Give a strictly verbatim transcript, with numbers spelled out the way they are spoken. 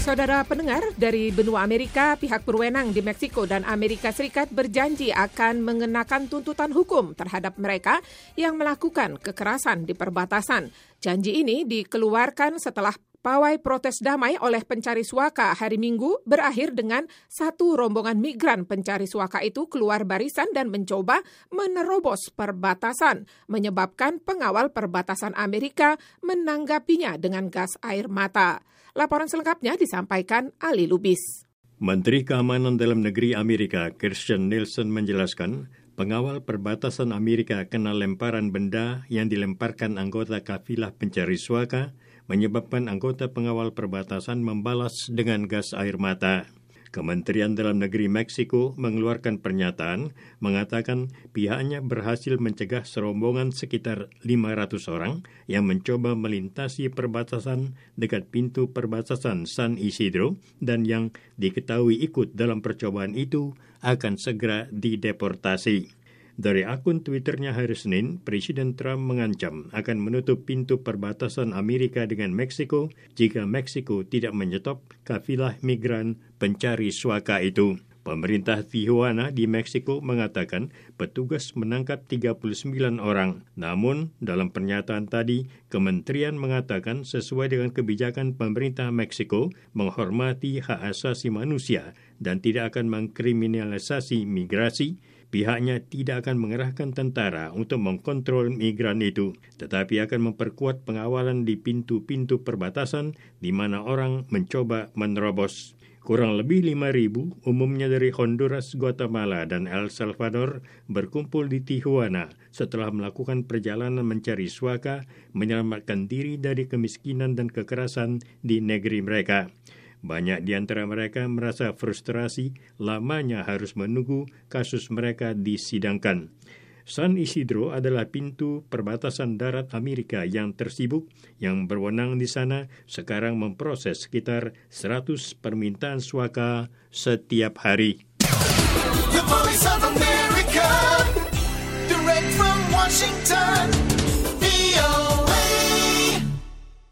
Saudara pendengar, dari benua Amerika, pihak berwenang di Meksiko dan Amerika Serikat berjanji akan mengenakan tuntutan hukum terhadap mereka yang melakukan kekerasan di perbatasan. Janji ini dikeluarkan setelah pawai protes damai oleh pencari suaka hari Minggu berakhir dengan satu rombongan migran pencari suaka itu keluar barisan dan mencoba menerobos perbatasan, menyebabkan pengawal perbatasan Amerika menanggapinya dengan gas air mata. Laporan selengkapnya disampaikan Ali Lubis. Menteri Keamanan Dalam Negeri Amerika, Kirstjen Nielsen, menjelaskan pengawal perbatasan Amerika kena lemparan benda yang dilemparkan anggota kafilah pencari suaka, menyebabkan anggota pengawal perbatasan membalas dengan gas air mata. Kementerian Dalam Negeri Meksiko mengeluarkan pernyataan mengatakan pihaknya berhasil mencegah serombongan sekitar lima ratus orang yang mencoba melintasi perbatasan dekat pintu perbatasan San Isidro dan yang diketahui ikut dalam percobaan itu akan segera dideportasi. Dari akun Twitternya hari Senin, Presiden Trump mengancam akan menutup pintu perbatasan Amerika dengan Meksiko jika Meksiko tidak menyetop kafilah migran pencari suaka itu. Pemerintah Tijuana di Meksiko mengatakan petugas menangkap tiga puluh sembilan orang. Namun, dalam pernyataan tadi, kementerian mengatakan sesuai dengan kebijakan pemerintah Meksiko menghormati hak asasi manusia dan tidak akan mengkriminalisasi migrasi, pihaknya tidak akan mengerahkan tentara untuk mengkontrol migran itu, tetapi akan memperkuat pengawalan di pintu-pintu perbatasan di mana orang mencoba menerobos. Kurang lebih lima ribu, umumnya dari Honduras, Guatemala, dan El Salvador, berkumpul di Tijuana setelah melakukan perjalanan mencari suaka, menyelamatkan diri dari kemiskinan dan kekerasan di negeri mereka. Banyak di antara mereka merasa frustrasi lamanya harus menunggu kasus mereka disidangkan. San Isidro adalah pintu perbatasan darat Amerika yang tersibuk, yang berwenang di sana sekarang memproses sekitar seratus permintaan suaka setiap hari. The Voice of America, direct from Washington.